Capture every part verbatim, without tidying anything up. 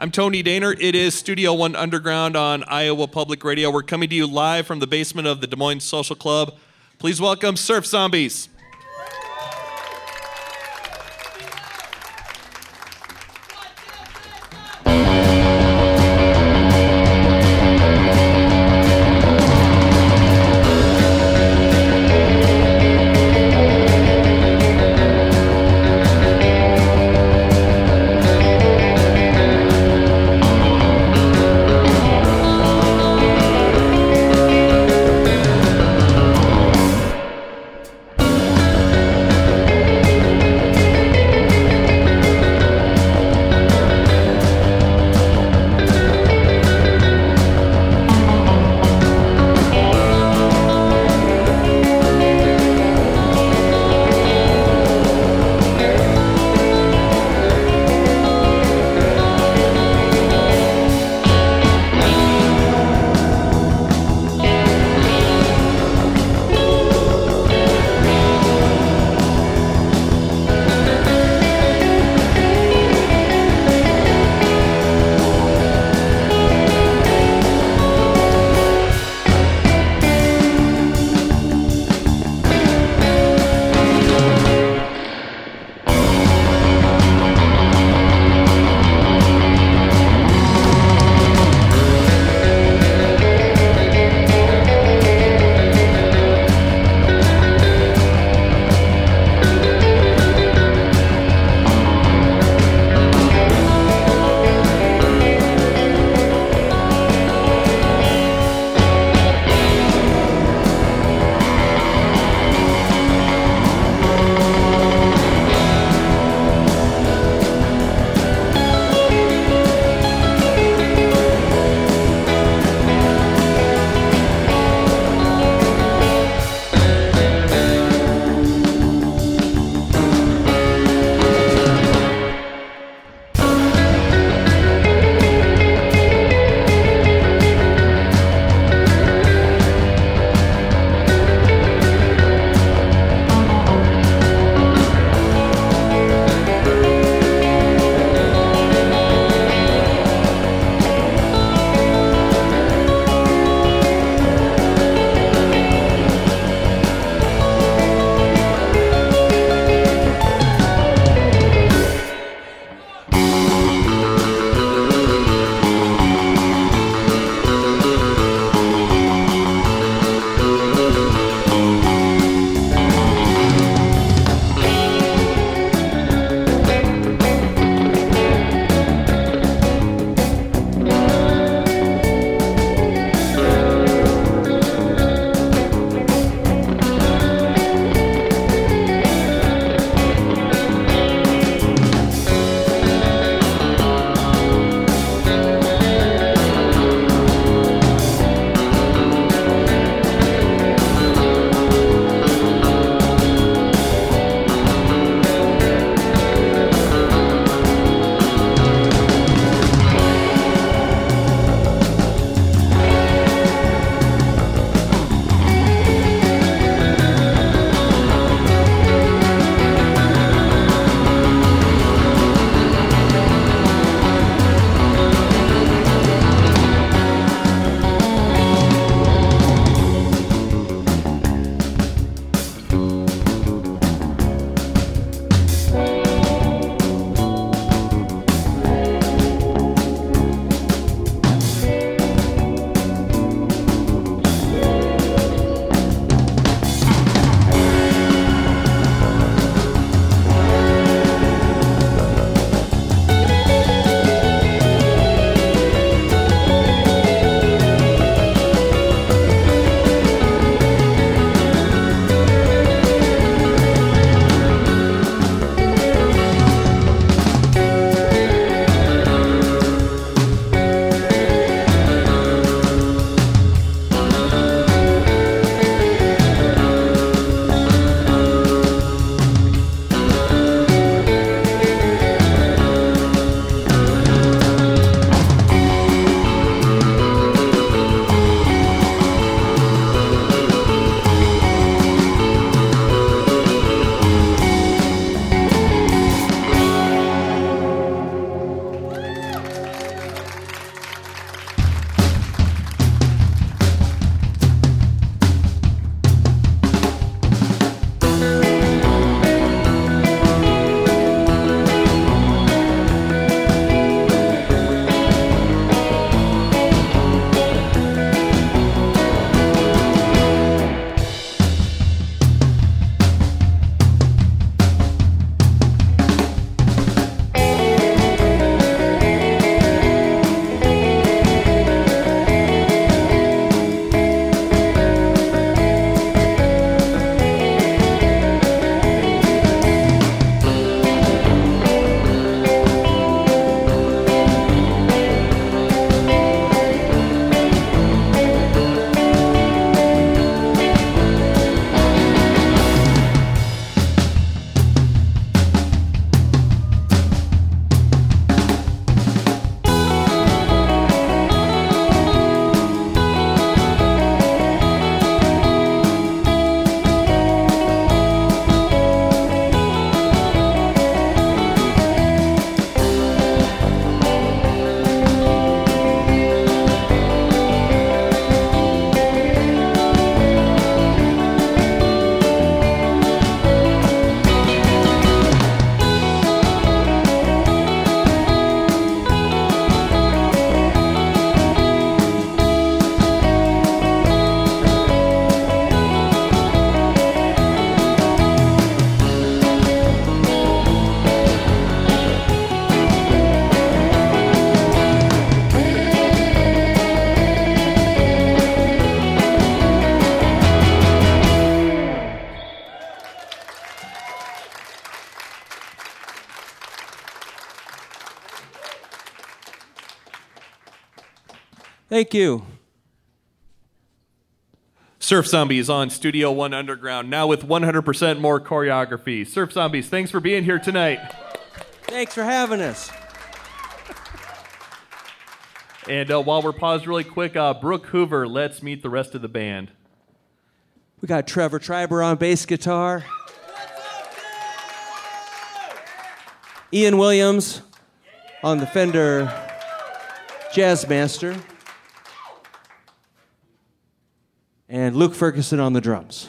I'm Tony Daner. It is Studio One Underground on Iowa Public Radio. We're coming to you live from the basement of the Des Moines Social Club. Please welcome Surf Zombies. We'll be right back. Thank you. Surf Zombies on Studio One Underground, now with one hundred percent more choreography. Surf Zombies, thanks for being here tonight. Thanks for having us. And uh, while we're paused really quick, uh, Brooke Hoover, let's meet the rest of the band. We got Trevor Triber on bass guitar. Ian Williams on the Fender Jazzmaster. And Luke Ferguson on the drums.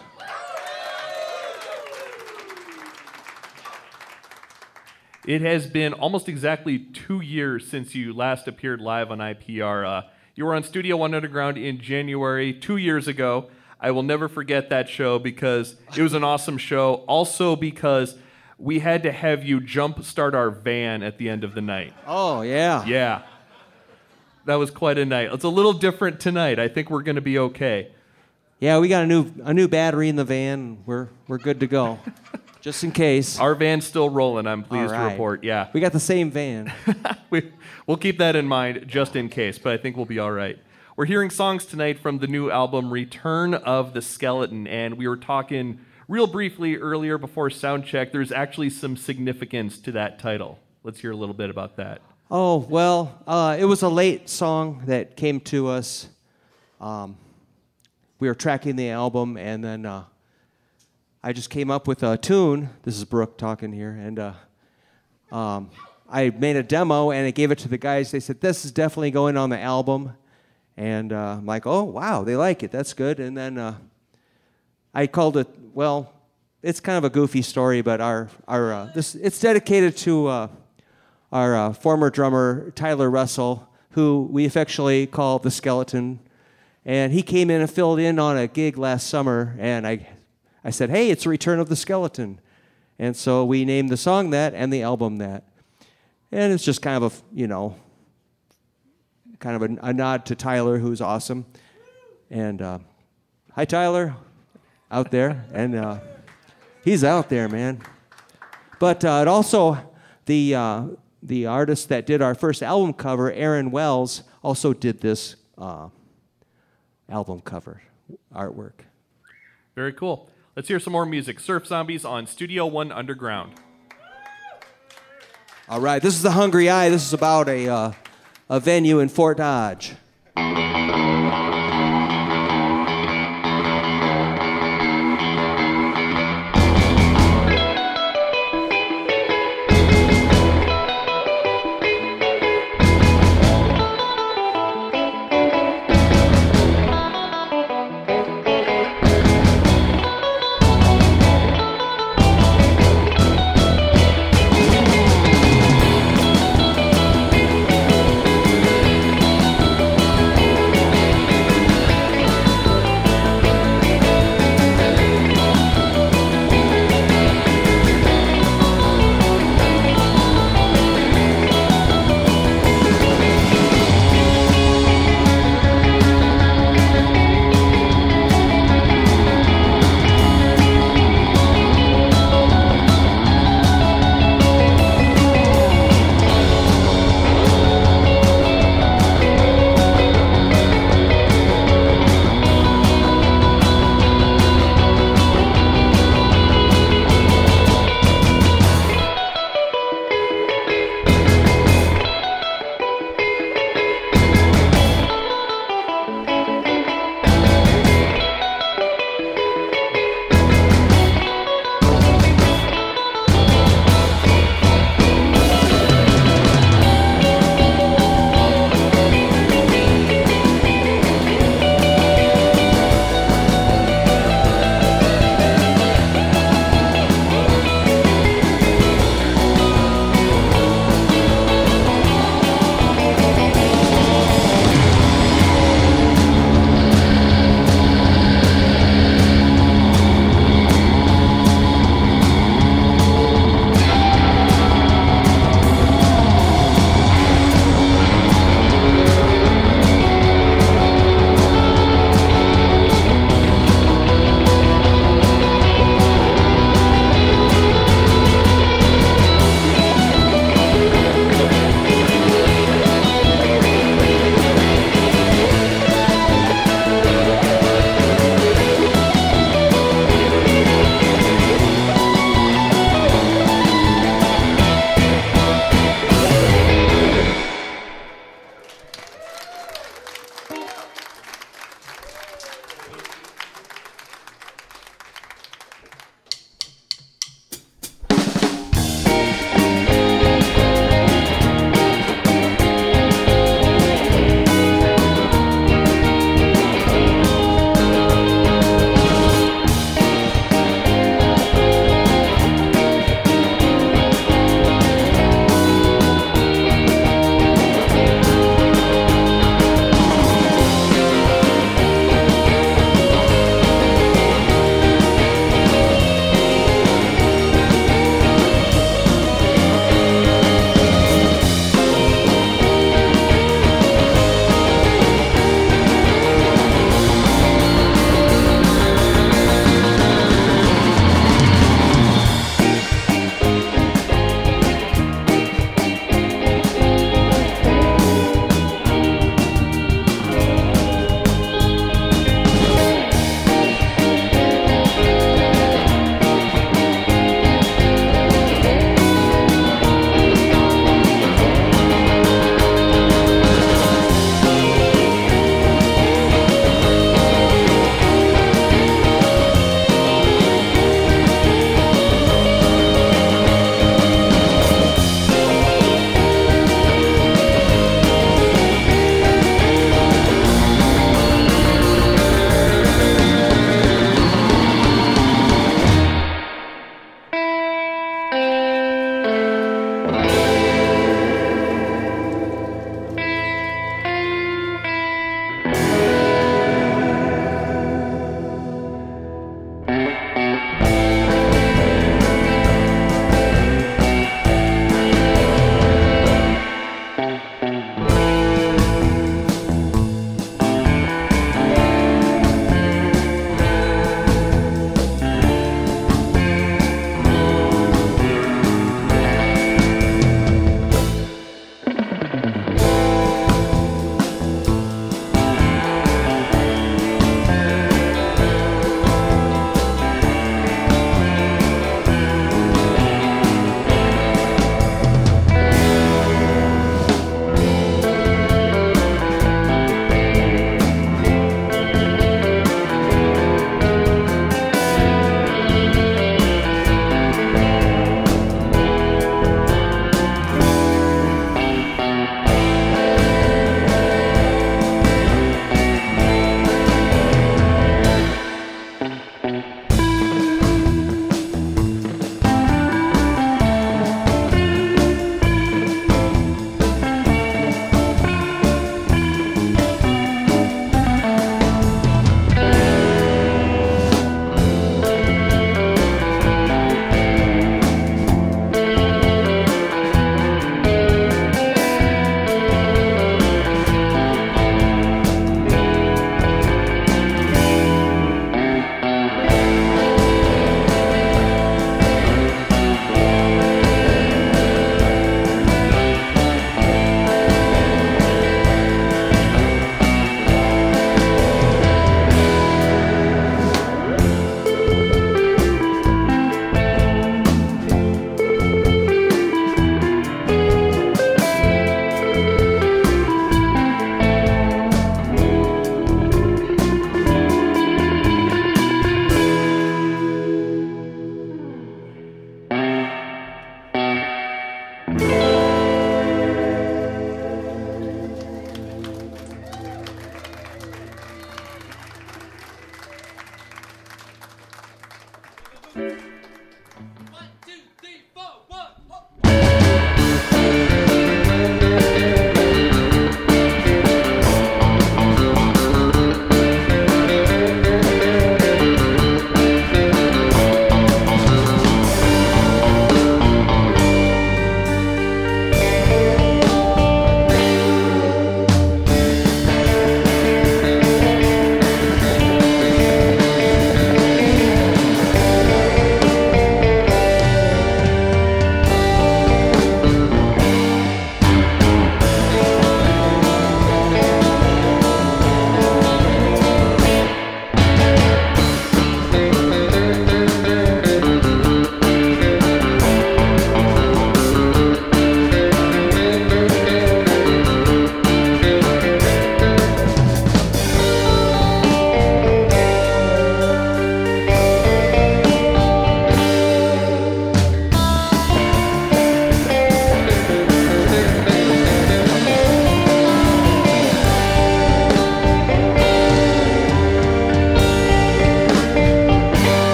It has been almost exactly two years since you last appeared live on I P R. Uh, you were on Studio One Underground in January, two years ago. I will never forget that show because it was an awesome show. Also because we had to have you jump start our van at the end of the night. Oh, yeah. Yeah. That was quite a night. It's a little different tonight. I think we're going to be okay. Yeah, we got a new a new battery in the van. We're we're good to go. Just in case. Our van's still rolling, I'm pleased All right. to report. Yeah. We got the same van. we, we'll keep that in mind just in case, but I think we'll be all right. We're hearing songs tonight from the new album Return of the Skeleton, and we were talking real briefly earlier before sound check. There's actually some significance to that title. Let's hear a little bit about that. Oh, well, uh, it was a late song that came to us. Um, we were tracking the album, and then uh, I just came up with a tune. This is Brooke talking here, and uh, um, I made a demo, and I gave it to the guys. They said, this is definitely going on the album. And uh, I'm like, oh, wow, they like it. That's good. And then uh, I called it, well, it's kind of a goofy story, but our, our uh, this it's dedicated to uh, our uh, former drummer, Tyler Russell, who we affectionately call the Skeleton. And he came in and filled in on a gig last summer, and I, I said, hey, it's Return of the Skeleton. And so we named the song that and the album that. And it's just kind of a, you know, kind of a, a nod to Tyler, who's awesome. And uh, hi, Tyler, out there. And uh, he's out there, man. But uh, it also, the uh, the artist that did our first album cover, Aaron Wells, also did this uh, album cover artwork. Very cool. Let's hear some more music. Surf Zombies on Studio One Underground. All right, this is The Hungry Eye. This is about a... Uh, a venue in Fort Dodge.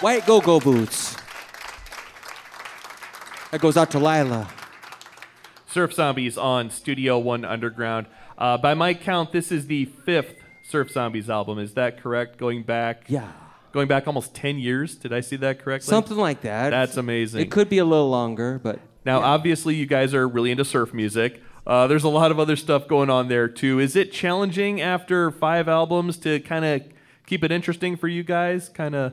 White go-go boots. That goes out to Lila. Surf Zombies on Studio One Underground. Uh, by my count, this is the fifth Surf Zombies album. Is that correct? Going back, Yeah. going back almost ten years. Did I see that correctly? Something like that. That's amazing. It could be a little longer, but Now, yeah. obviously, you guys are really into surf music. Uh, there's a lot of other stuff going on there too. Is it challenging after five albums to kind of keep it interesting for you guys? Kind of.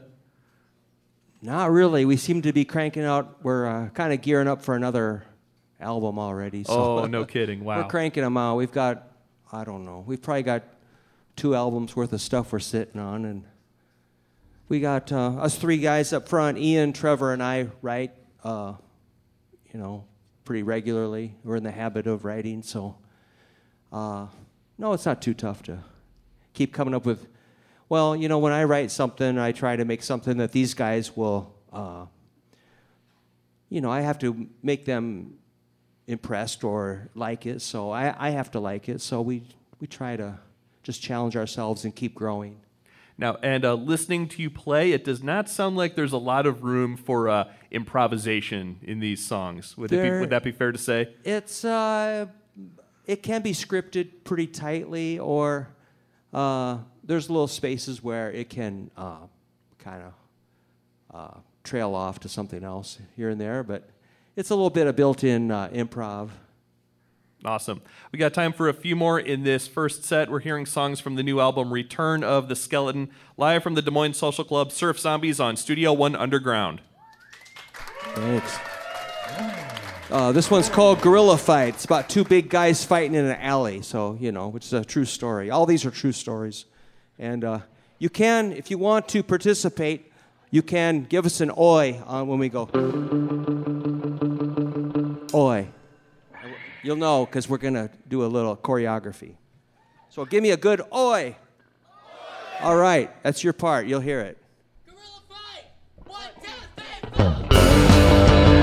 Not really. We seem to be cranking out. We're uh, kind of gearing up for another album already. So Oh, no kidding! Wow. We're cranking them out. We've got, I don't know, we've probably got two albums worth of stuff we're sitting on, and we got uh, us three guys up front. Ian, Trevor, and I write, uh, you know, pretty regularly. We're in the habit of writing, so uh, no, it's not too tough to keep coming up with. Well, you know, when I write something, I try to make something that these guys will, uh, you know, I have to make them impressed or like it, so I, I have to like it. So we we try to just challenge ourselves and keep growing. Now, and uh, listening to you play, it does not sound like there's a lot of room for uh, improvisation in these songs. Would, it be, There- would that be fair to say? It's uh, it can be scripted pretty tightly, or uh, there's little spaces where it can uh, kind of uh, trail off to something else here and there, but it's a little bit of built-in uh, improv. Awesome. We got time for a few more in this first set. We're hearing songs from the new album Return of the Skeleton, live from the Des Moines Social Club, Surf Zombies on Studio One Underground. Thanks. Uh, this one's called Gorilla Fight. It's about two big guys fighting in an alley, so, you know, which is a true story. All these are true stories. And uh, you can, if you want to participate, you can give us an oi on when we go. Oi. You'll know because we're going to do a little choreography. So give me a good oi. All right, that's your part. You'll hear it. Gorilla fight! One, two, three, four!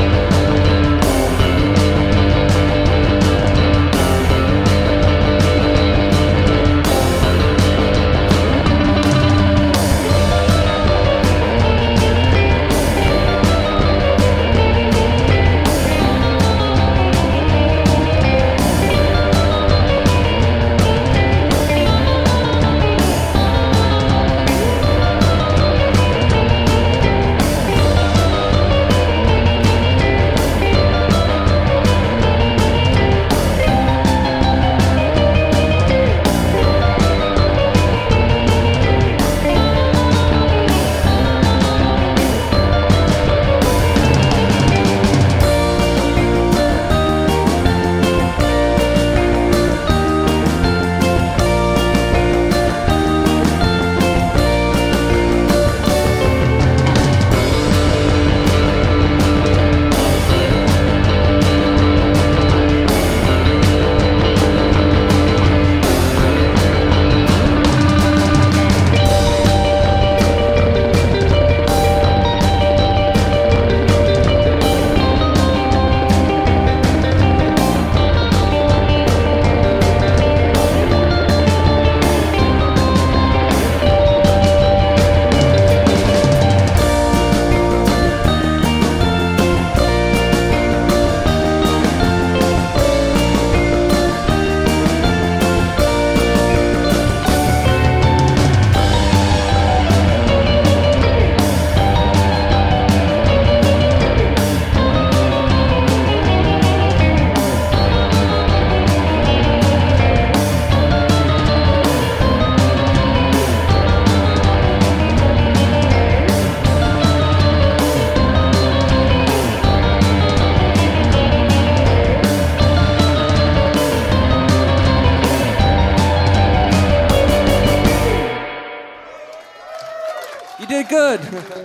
did good.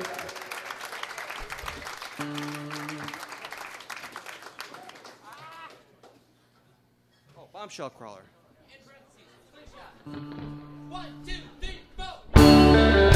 Oh, bombshell crawler. One, two, three, four.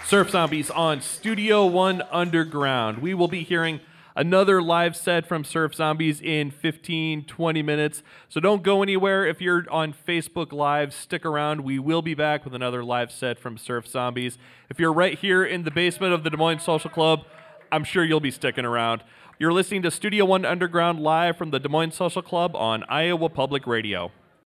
Surf Zombies on Studio One Underground. We will be hearing another live set from Surf Zombies in fifteen, twenty minutes. So don't go anywhere. If you're on Facebook Live, stick around. We will be back with another live set from Surf Zombies. If you're right here in the basement of the Des Moines Social Club, I'm sure you'll be sticking around. You're listening to Studio One Underground live from the Des Moines Social Club on Iowa Public Radio.